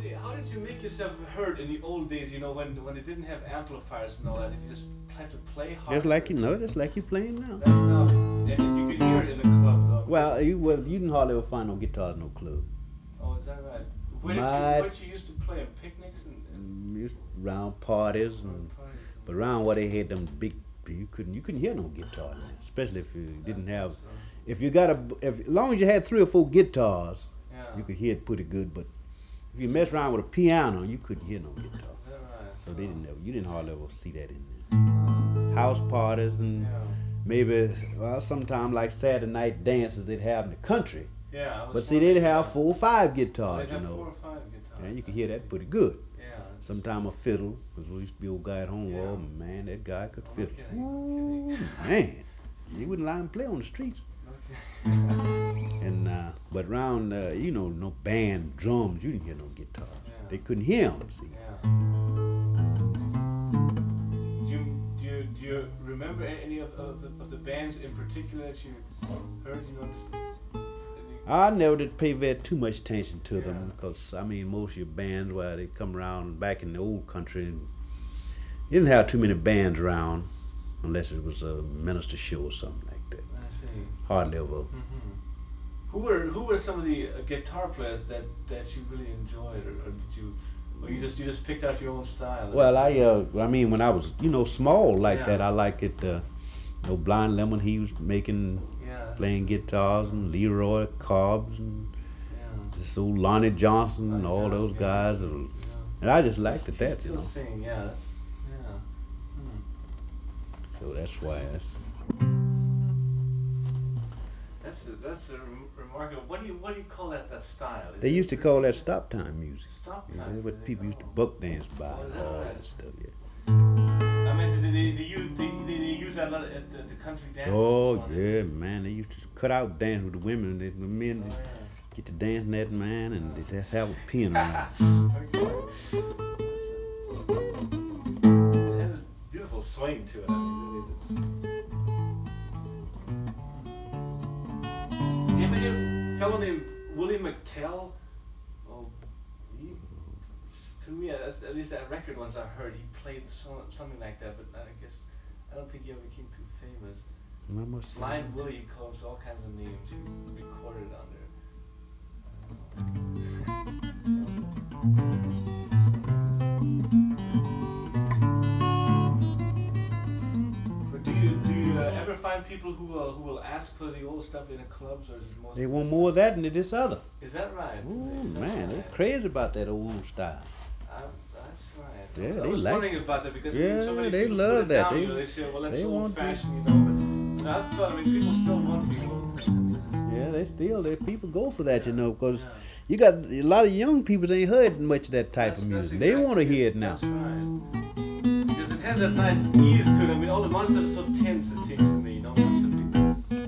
how did you make yourself heard in the old days? You know, when they didn't have amplifiers and all that. If you just had to play Just harder. like you know, just like you playing now. That's now, and you could hear it in a club though. Well, you didn't hardly ever find no guitars in no club. Oh, is that right? My What you used to play in picnics used round parties and and parties? but around where they had them big, you couldn't hear no guitar in there, especially if you didn't have. So, If you got a, if as long as you had 3 or 4 guitars, yeah. you could hear it pretty good. But if you mess around with a piano, you couldn't hear no guitar. Is that right? So they didn't ever, you didn't hardly ever see that in Oh. there. House parties and Yeah. maybe sometime like Saturday night dances they'd have in the country. Yeah. But see, they'd have 4 or 5 They'd guitars, have you 4 or know, 5 guitars. and you could hear that pretty good. Yeah. Sometime a fiddle, because we used to be old guy at home. Yeah. Oh man, that guy could No fiddle. kidding, no Ooh, kidding. man, you wouldn't allow him to play on the streets. Okay. And but round, no band drums, you didn't hear no guitar. Yeah. They couldn't hear them. See. Yeah. Do you remember any of the bands in particular that you heard? You know, just I never did pay very too much attention to Yeah. them because I mean most of your bands, well, they come around back in the old country, and you didn't have too many bands around unless it was a minister show or something like that. I see. Hardly ever. Mm-hmm. Who were some of the guitar players that you really enjoyed, or did you, or you just picked out your own style? Well, I mean when I was small like Yeah. that, I liked it. Blind Lemon, he was making Yeah. playing guitars, and Leroy Cobbs, and Yeah. this old Lonnie Johnson, and Lonnie all those Johnson, guys. Yeah. And I just liked it He's that, still singing, yeah. That's, yeah. Hmm. So that's why. That's remarkable. What do you call that style? Is They it used to pretty- call that stop time music. Stop Yeah, time. that's what they people used to call. buck dance by Oh, is and that all right? that stuff. Yeah. I mean, they use that a lot at the country dances. Oh and so on. yeah, man. They used to cut out dance with the women. The men Oh, yeah. get to dancing that man, and they just have a pin on it. Okay. It has a beautiful swing to it. I mean, really does. Do you ever hear a fellow named Willie McTell? Oh, to me, that's at least that record once I heard he played something like that, but I guess I don't think he ever became too famous. I must say. Blind Willie, he calls all kinds of names. He recorded under. But do you ever find people who will ask for the old stuff in the clubs, or is it mostly? They want more of that than this other. Is that right? Ooh, Is that man, they're right? crazy about that old style. That's right. Yeah, I they was like wondering it. about that because Yeah, so many they people love put it that. down, They- you know, they say, well, that's they old want to. fashioned, you know. But I thought, I mean, people still want the old thing. Yeah, people go for that, Yeah, because yeah. you got a lot of young people ain't heard much of that type of That's music. They want to exactly hear it now. That's right. Because it has that nice ease to it. I mean, all the monsters are so tense, it seems to me. You know, most of the people.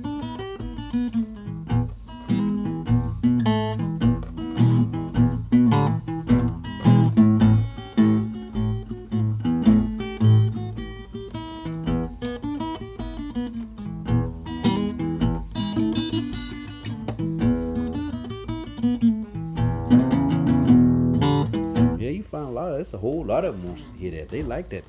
Yeah, you find a lot. There's a whole lot of them wants to hear that. They like that.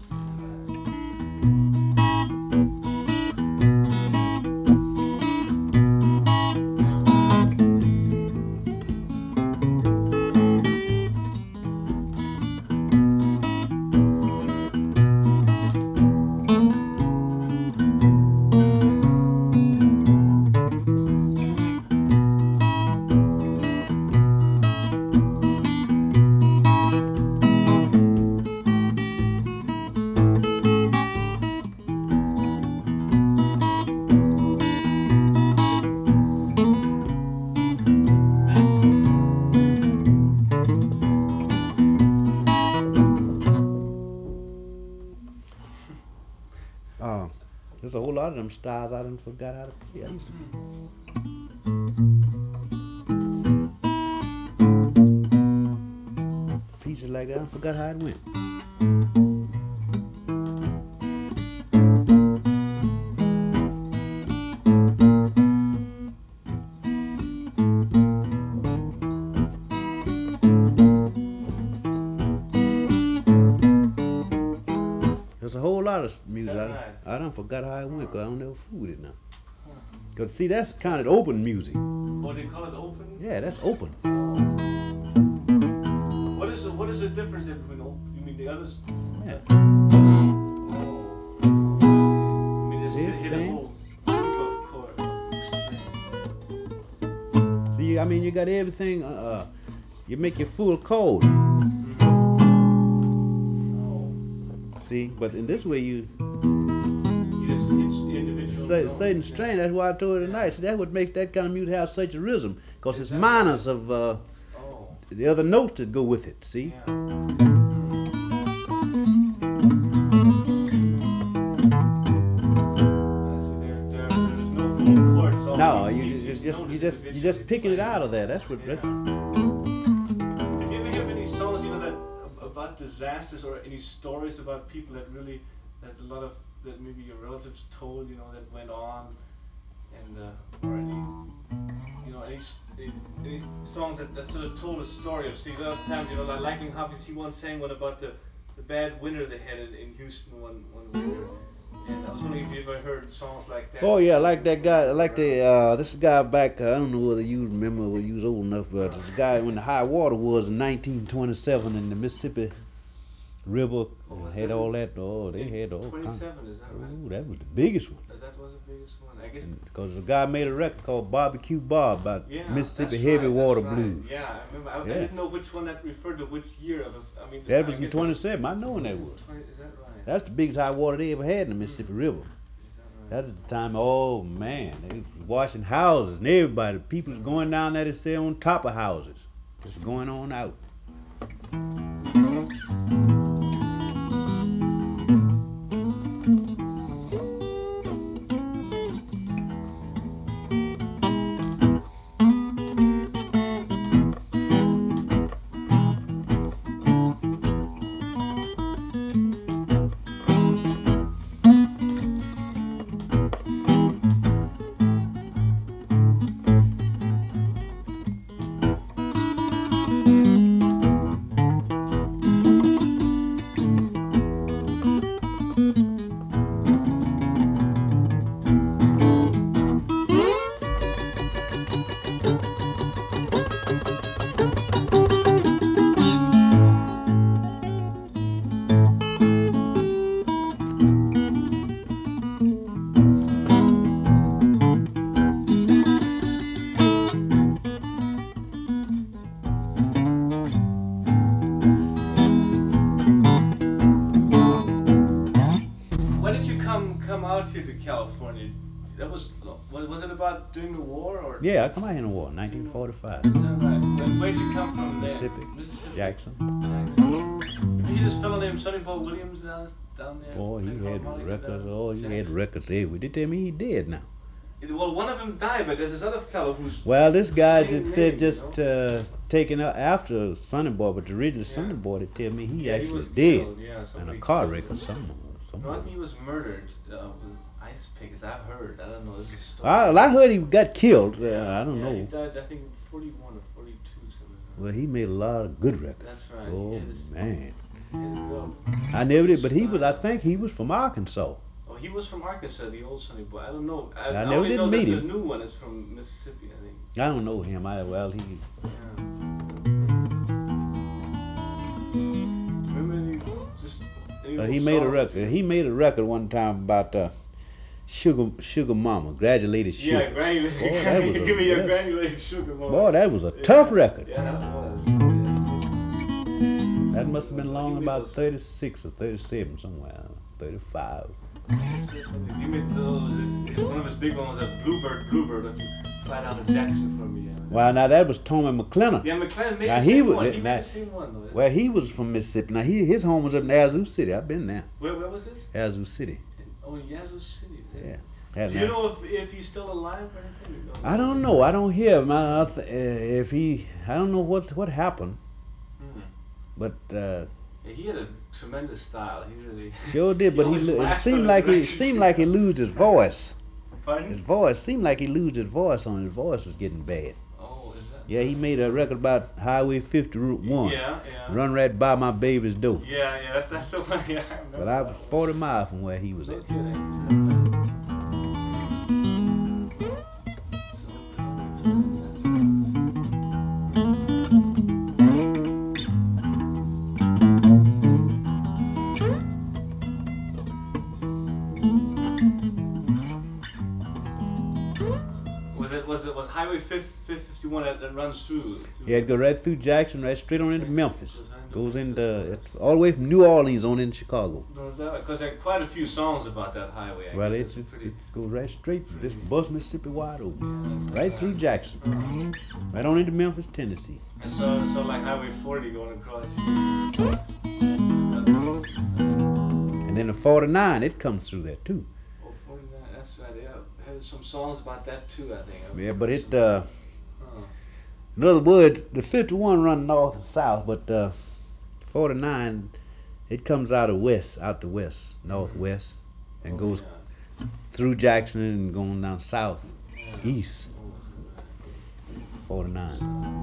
There's a whole lot of them styles I done forgot how to play. I used to. Pieces like that, I forgot how it went. music. that right? I done forgot how it went, 'cause I don't never fool with it now. Huh. 'Cause see, that's kind of open music. Oh, they call it open? Yeah, that's open. What is the difference between open? You mean the others? Yeah. Oh. I mean, it's It's hit a same. whole group of chords. See, I mean, you got everything. You make your full chord. Oh. See, but in this way, you You just hit individual notes, certain yeah. strain. That's why I told you tonight. See, that would make that kind of music have such a rhythm, 'cause it's Is that minors of Oh. the other notes that go with it. See. Yeah. There's no full chords. It's all No, each you just picking it out of there. That's what. Yeah. Did you ever hear any songs, that about disasters or any stories about people that a lot of that maybe your relatives told, that went on, and or any songs that sort of told a story of, see, a lot of times, like Lightning Hopkins, he once sang one about the bad winter they had in Houston one winter. And I was wondering if you ever heard songs like that. Oh yeah, like that guy, like this guy back. I don't know whether you remember, whether you was old enough, but this guy when the high water was in 1927 in the Mississippi River, Oh, was had that all in- that. Oh, they had all 27, kinds. is that right? Oh, that was the biggest one. That was the biggest one. I guess. Because the guy made a record called Barbecue Bob about Yeah, Mississippi that's heavy right, water that's right. blues. Yeah, I remember. I Yeah. didn't know which one that referred to which year of. I mean. That I was in guess 27. I know when that was. Is that right? That's the biggest high water they ever had in the Mississippi River. Is that right? That's the time. Oh man, they was washing houses and everybody. People was going down there to stay on top of houses, just going on out. When did you come out here to California? That was it about during the war or? Yeah, I come out here in the war, 1945. Is that right? Where'd you come from? There? Mississippi, Jackson. Jackson. You hear this fellow named Sonny Boy Williams down there? Boy, he playing had harmonica records. down Oh, in he had Jackson? records everywhere. They tell me he dead now. Well, one of them died, but there's this other fellow who's. Well, this guy Same just said name, just taken up after Sonny Boy, but the original Yeah. Sonny Boy, they tell me he Yeah, actually was dead killed, yeah, in a somebody car killed wreck him. or something. No, I think he was murdered with ice pickers. I've heard. I don't know. This is a story. I heard he got killed. I don't He know. died, I think, 41 or 42, something. Well, he made a lot of good records. That's right. Oh He had this- man, he had a real- I never did, but I think he was from Arkansas. Oh, he was from Arkansas, the old Sonny Boy. I don't know. I I never only did know meet that him. the new one is from Mississippi, I think. I don't know him. He Yeah. Remember any but old he made a songs? record. He made a record one time about Sugar Mama, granulated sugar. Yeah, granulated. Boy, that was Give me your that- granulated sugar, boy. Boy, that was a tough record. Yeah, that was. That must have been long He made about those- 36 or 37 somewhere, 35. He made those. One of his big ones was a Bluebird. That you fly down to Jackson for me. Well, now that was Tommy McClennan. Yeah, McClennan made Now the he same was- one. He now- made the same one though. Well, he was from Mississippi. Now his home was up in Yazoo City. I've been there. Where was this? Yazoo City. Oh, Yazoo City. Yeah. Do you know if he's still alive or anything? I don't know. I don't hear him. If he, I don't know what happened. Hmm. But Yeah, he had a tremendous style. He really. sure did. But always it laughed seemed on like his he records. seemed like he lose his voice. His Pardon? voice seemed like he lose his voice on. His voice was getting bad. Oh, is that Yeah, he made a record about Highway 50 Route 1. Yeah, yeah. Run right by my baby's door. Yeah, yeah, that's the one. Yeah, I remember But I that was one. 40 miles from where he was No at. kidding. Was Highway 51 that runs through? Yeah, it go right through Jackson, right straight on into Memphis. Goes into it's all the way from New Orleans on into Chicago. No, is that right? Because there are quite a few songs about that highway. I Well, guess it pretty. goes right straight. This bust Mississippi wide open, Yeah, right through Jackson, right on into Memphis, Tennessee. And so like Highway 40 going across. And then the 49, it comes through there too. Oh, 49, that's right. Yeah, I had some songs about that too, I think. Yeah, but it, Oh. in other words, the 51 run north and south, but 49, it comes out the west, northwest, and goes through Jackson and going down south, east, 49.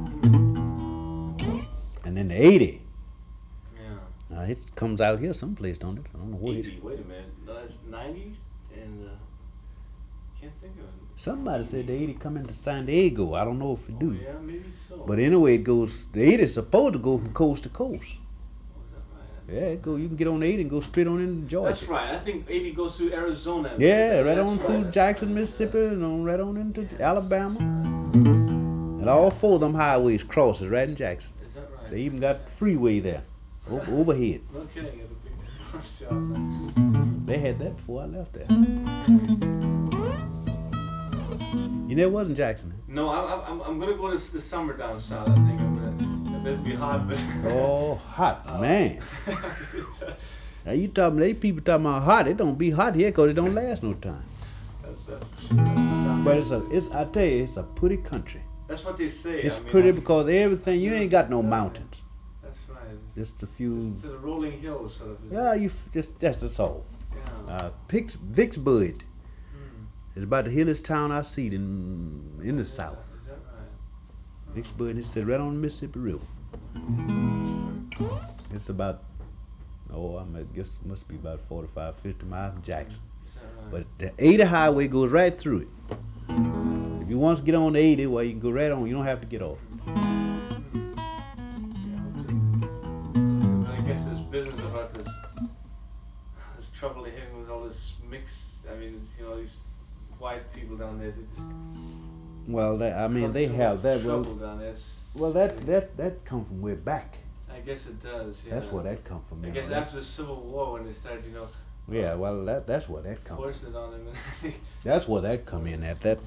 And then the 80, Yeah. it comes out here someplace, don't it? I don't know where 80. Wait a minute. No, that's 90 and can't think of it. Somebody said the 80 come into San Diego. I don't know if it do. Oh, yeah, maybe so. But anyway, it goes. The 80 is supposed to go from coast to coast. Oh, is that right? Yeah, it go. You can get on the 80 and go straight on into Georgia. That's right. I think 80 goes through Arizona. Yeah, right That's on through that's Jackson, right. Mississippi, and on right on into Alabama. And all four of them highways crosses right in Jackson. Is that right? They even got freeway there, overhead. No kidding. It'll be a big job. They had that before I left there. You never was in Jackson. No, I'm gonna go this summer down south. I think I'm gonna. It'll be hot, but. Oh, hot man! Now you talking? They people talking about hot. It don't be hot here 'cause it don't last no time. That's true. But I tell you, it's a pretty country. That's what they say. It's I mean, pretty because everything, you ain't got no mountains. That's right. Just a few. It's the rolling hills, sort of. Isn't Yeah, it? that's all. Yeah. Vicksburg Hmm. is about the hilliest town I see in the south. Is that right? Vicksburg is right on the Mississippi River. It's about, I guess it must be about 45, 50 miles from Jackson. Is that right? But the 80 highway goes right through it. If you want to get on the 80, well, you can go right on. You don't have to get off. Yeah, I guess this business about this trouble they're having with all this mix. I mean, these white people down there. They just. Well, they cause so have much that. trouble down there. That come from way back. I guess it does. Yeah. That's where that come from. I you guess know. after the Civil War, when they started, Yeah, well, that's where that come from. forcing it on them. That's where that come in at. That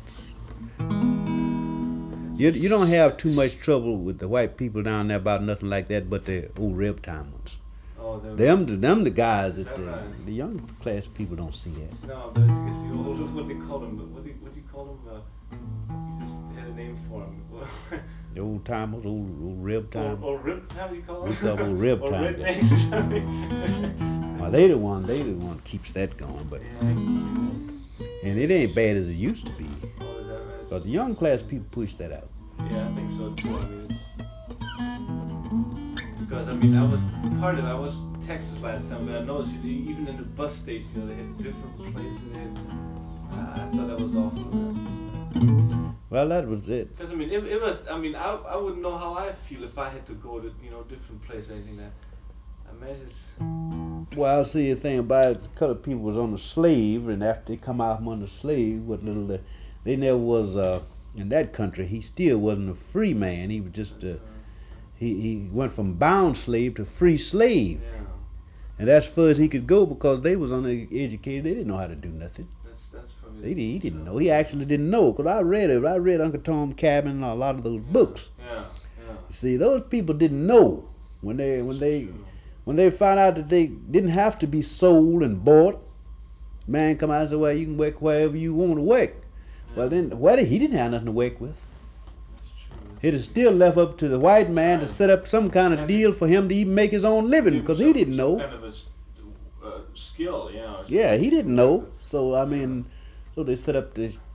you don't have too much trouble with the white people down there about nothing like that, but the old reptime ones. Oh, they're. Them the guys Is that that right? the young class people don't see that. No, but I guess the old. What do they call them? What do you call them? You just had a name for them. The old timers, old rib time. Or rip, how do you call them? We call them rib or time. rednecks or something. Well, they the one keeps that going, but and it ain't bad as it used to be. Oh, is that right? But the young class people push that out. Yeah, I think so too. I mean, because I was in Texas last time, but I noticed even in the bus station, they had different places. I thought that was awful. Well, that was it. Because it was. I wouldn't know how I feel if I had to go to different place or anything that. I imagine. Well, see, the thing about it, the colored people was on the slave, and after they come out from under slave, they never was in that country. He still wasn't a free man. He was just he went from bound slave to free slave, Yeah, and that's far as he could go because they was uneducated. They didn't know how to do nothing. that's probably. He didn't know. He actually didn't know because I read it. I read Uncle Tom Cabin and a lot of those books. Yeah. See, those people didn't know when they found out that they didn't have to be sold and bought. Man come out and say, well, you can work wherever you want to work. Well, then, he didn't have nothing to work with. It is still left up to the white man to set up some kind of deal for him to even make his own living because he didn't know. Kind of a skill, Yeah, he didn't know. So, so they set up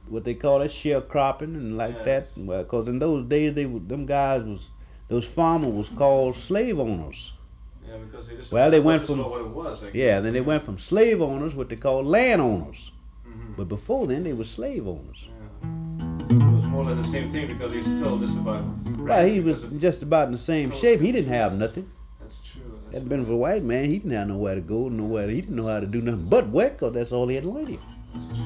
what they call it, sharecropping and like that. Yes. Well, cause in those days them guys was those farmers was called slave owners. Yeah, because they just Well, they went just from about what it was. Like, yeah, then they went from slave owners what they call landowners. Mhm. But before then they were slave owners. Yeah. It was more or less the same thing because they still just about. Well, he was because of- just about in the same shape. He didn't have nothing. That's true. That's Had it been for a white man, he didn't have nowhere to go, nowhere. He didn't know how to do nothing but work, 'cause that's all he had learned. That's true.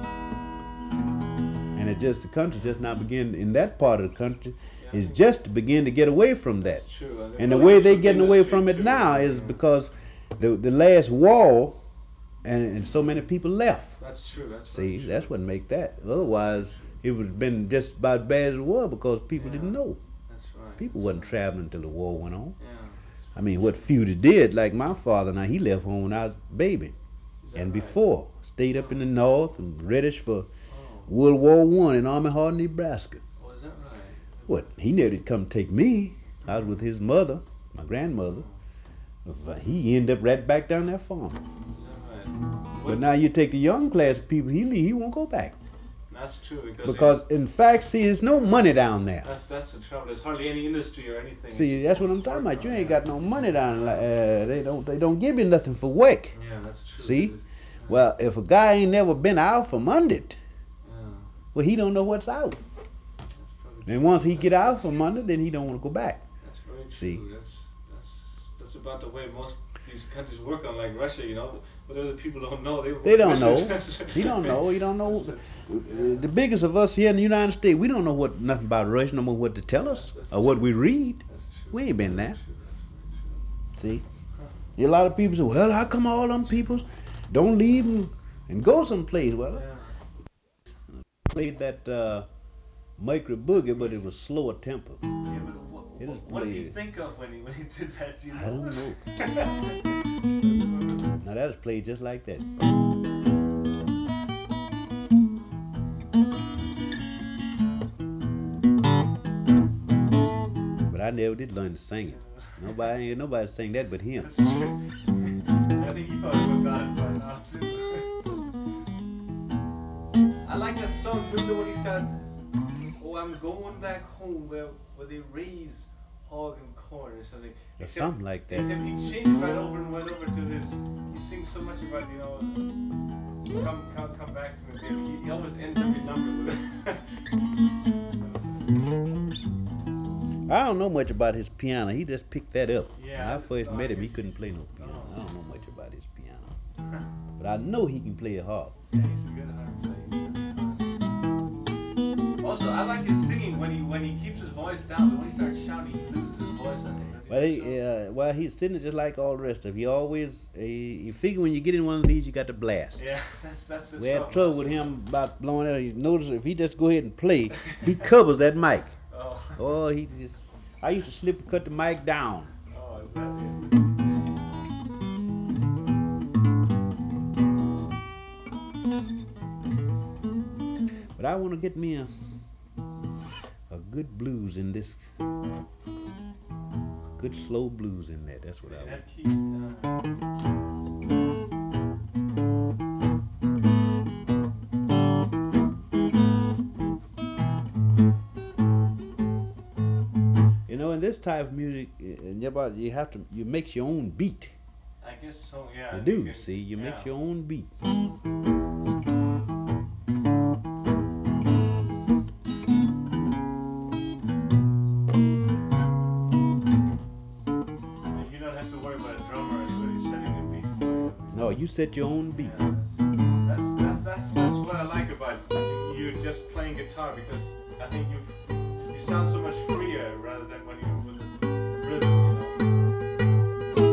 And it just the country just now begin in that part of the country Yeah, is just to begin to get away from that. That's true. And the way they're getting away from it now is because the last war and so many people left. That's true. That's See, very true. that's what make that. Otherwise, it would have been just about as bad as it was because people Yeah. didn't know. That's right. People wasn't traveling until the war went on. Yeah. I mean, what few that did, like my father, now he left home when I was a baby. Is that And right? before, stayed up in the north and reddish for Oh. World War One in Army Hall, Nebraska. Oh, is that right? What? He never did come take me. I was with his mother, my grandmother. He ended up right back down that farm. Is that right? But now you take the young class of people, he won't go back. That's true Because in fact, see, there's no money down there. that's the trouble. There's hardly any industry or anything. See, that's what I'm talking about. You ain't got no money down there. They don't give you nothing for work. Yeah, that's true. See? It is. Well, if a guy ain't never been out from under it, Yeah, well, he don't know what's out. that's probably. And once he get out from under, then he don't want to go back. That's very true. See? That's about the way most these countries work on, like Russia. You know, what other people don't know, They don't know. He don't know. He don't know. The biggest of us here in the United States, we don't know what nothing about Russia, no more what to tell us or what we read. That's true. We ain't been there. That's true. That's very true. See, a lot of people say, "Well, how come all them peoples don't leave and go someplace?" Well, Yeah. played that micro boogie, but it was slower tempo. Yeah, but It is what did he played. think of when he did that? Do you I don't know. know. Now that is played just like that. But I never did learn to sing it. Ain't nobody sang that but him. That's true. I think he probably forgot it by now too. I like that song, remember when he started, "Oh, I'm going back home where they raise hog and corn," or something. Or something like that. Except he changed right over and went over to this. He sings so much about, you know, come back to me, baby. He always ends every number with it. I don't know much about his piano. He just picked that up. Yeah, When I first no, met him, he he's- couldn't play no piano. oh. I don't know much about his piano. But I know he can play it hard. Yeah, he's a good hard player. Also, I like his singing when he keeps his voice down, but when he starts shouting, he loses his voice. I think. Don't you think so? He's sitting just like all the rest of. He always, you figure when you get in one of these, you got to blast. Yeah, that's the We had trouble with him about blowing it. He noticed if he just go ahead and play, he covers that mic. Oh, Oh, he just. I used to slip and cut the mic down. oh, is that it? But I want to get me a good blues in this. Good slow blues in there. That's what I want. That key. You know, in this type of music, you have to mix your own beat. I guess so. Yeah. You I do. think See, you mix yeah. your own beat. You don't have to worry about a drummer or anybody setting a beat for you. No, you set your own beat. Yeah, that's what I like about you just playing guitar, because I think you sound so much freer rather than when you're with the rhythm, you know.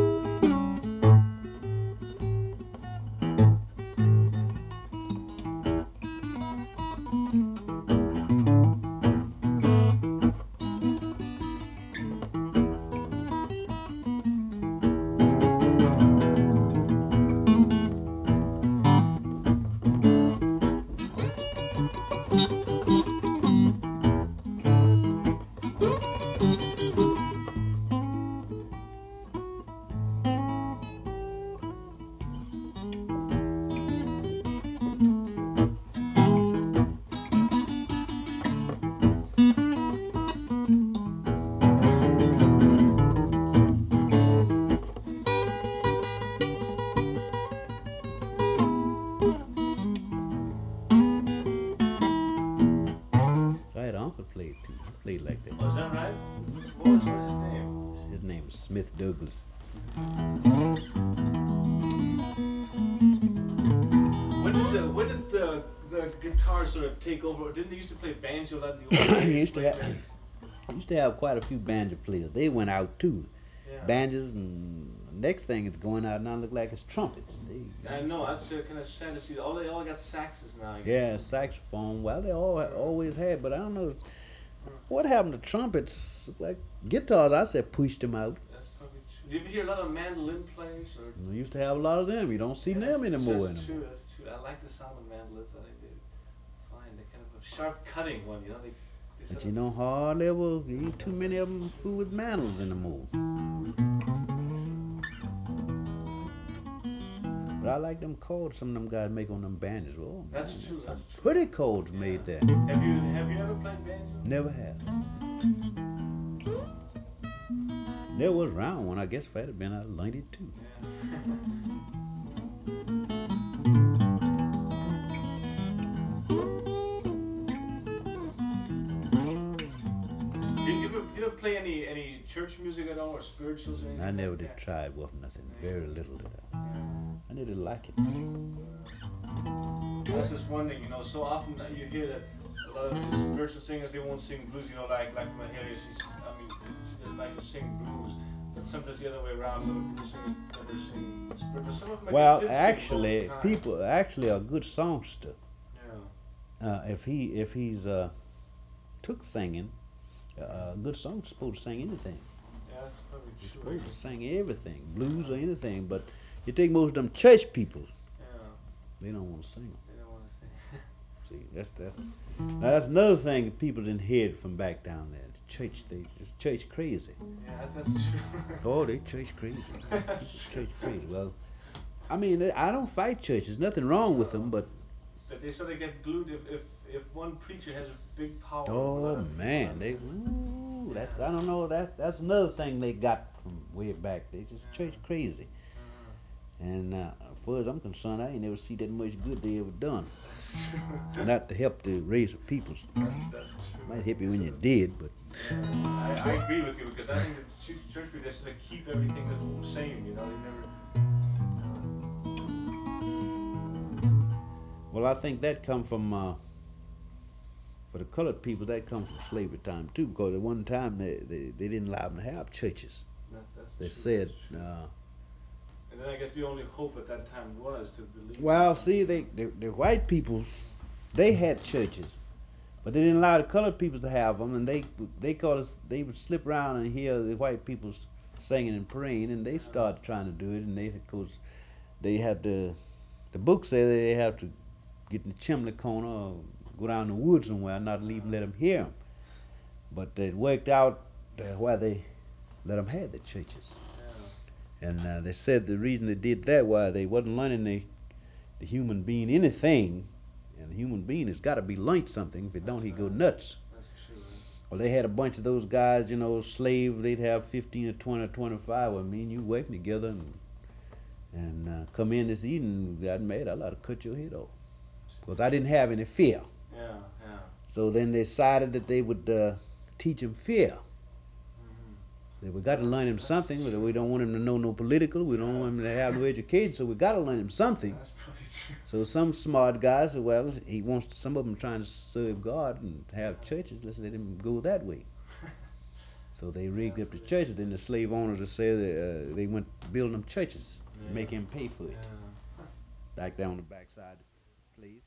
name is Smith Douglas. When did the guitar sort of take over? Didn't they used to play banjo a lot in the old days? Used to have quite a few banjo players. They went out too. Yeah. Banjos, and next thing is going out now look like it's trumpets. I know, that's kind of sad to see. They all got saxes now. Yeah, saxophone. Well, they always had, but I don't know what happened to trumpets. Like guitars, I said pushed them out. That's probably true. Do you ever hear a lot of mandolin players? Or? We used to have a lot of them. You don't see them anymore. That's true. That's true. I like the sound of mandolins. I think they're fine. They're kind of a sharp cutting one. You know, they but you don't hardly ever eat too many of them food with mandolins anymore. But I like them chords some of them guys make on them banjos. Oh, that's man, true. That's That's some pretty chords made there. Have you ever played banjo? Never have. There was round one. I guess if I had been, I'd have learned it too. Yeah. Did you ever play any church music at all or spirituals or anything? I never like did that? try it with nothing. Very little did I. I didn't like it. That's just one thing, you know. So often that you hear that a lot of these spiritual singers, they won't sing blues, you know, like Mahalia. She like to sing blues, but sometimes the other way around. A lot of blues singers never sing spiritual. Some of them Well, did sing actually, both times. people actually are good songster. Yeah. If he's took singing, a good songster's supposed to sing anything. Yeah, that's probably He's true. supposed to sing everything, blues or anything. But you take most of them church people, Yeah, they don't want to sing 'em. they don't want to sing. See, that's another thing that people didn't hear from back down there. The church, they just church crazy. Yeah, that's true. Oh, they church crazy. That's Church crazy. Well, I mean, I don't fight churches. Nothing wrong with them, but But they sort of get glued if one preacher has a big power. over a oh lot of people. man, that's I don't know. That's another thing they got from way back. They just church crazy. And as far as I'm concerned, I ain't never see that much good they ever done. That's true. Not to help the race of peoples. That's true. Might help you when you're dead, but I agree with you because I think the church people they sort of keep everything the same. You know, they never. well, I think that come from for the colored people. That comes from slavery time too, because at one time they didn't allow them to have churches. That's They true, said. that's true. And then I guess the only hope at that time was to believe. Well, see, the white people, they had churches, but they didn't allow the colored people to have them, and they called us. They would slip around and hear the white people singing and praying, and they started trying to do it, and they, of course, they had the book said they have to get in the chimney corner or go down the woods somewhere, not even let them hear them. But it worked out why they let them have the churches. And they said the reason they did that was they wasn't learning the human being anything, and the human being has got to be learned something. If it don't, he go nuts. That's true. Well, they had a bunch of those guys, you know, slave. They'd have 15 or 20 or 25. Well, me and you working together and come in this evening, got mad. I'd like to cut your head off because I didn't have any fear. Yeah, yeah. So then they decided that they would teach him fear. That we got to learn him something, but we don't want him to know no political. We don't want him to have no education, so we got to learn him something. That's probably true. So some smart guys said, well, he wants some of them trying to serve God and have churches. Let's let him go that way. So they rigged up the churches. Then the slave owners would say that they went building them churches, Yeah. make him pay for it. Yeah. Back down the backside of the place.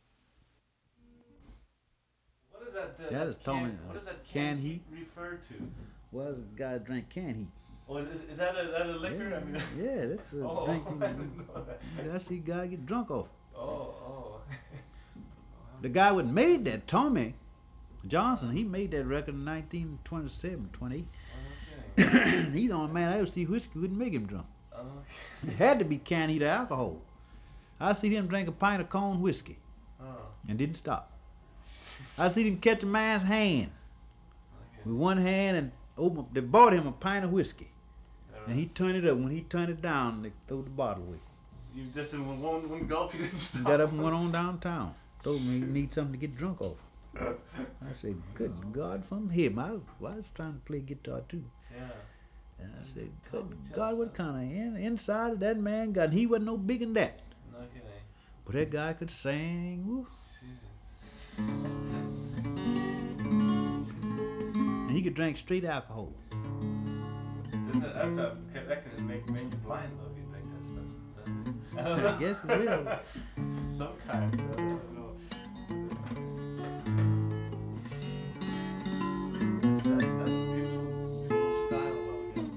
What is that? That is Tommy, What does that can he? refer to? Well, the guy drank can he? Oh, is that a liquor? Yeah, I mean. yeah, that's a Oh, drink. I didn't know that. That's the guy get drunk off. Oh. The guy that made that, Tommy Johnson, he made that record in 1927, 28. Okay. He's the only man I ever see whiskey wouldn't make him drunk. Okay. It had to be can heat alcohol. I see him drink a pint of corn whiskey Oh. and didn't stop. I see him catch a man's hand Okay. with one hand and open. They bought him a pint of whiskey, All and he right. turned it up. When he turned it down, they threw the bottle away. You just in one gulp, you didn't He stop. got up and went on downtown. Told me he need something to get drunk off. I said, good God from him. I was trying to play guitar too. Yeah. And I said, good God, what kind of inside that man got? And he wasn't no bigger than that. No kidding. But that guy could sing. Woo. And he could drink straight alcohol. That can make you blind though if you drink that stuff. I guess it will. Sometimes. I don't know. That's beautiful style though. Yeah.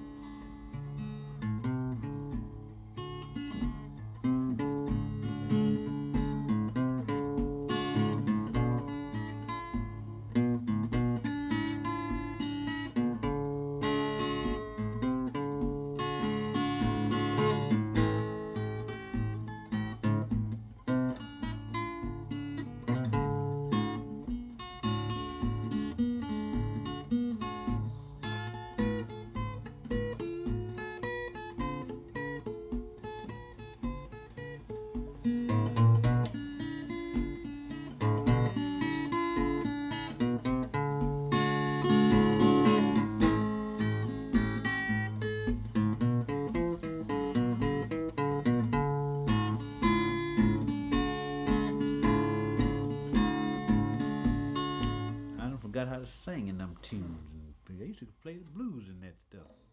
I done forgot how to sing in them tunes. And they used to play the blues in that stuff.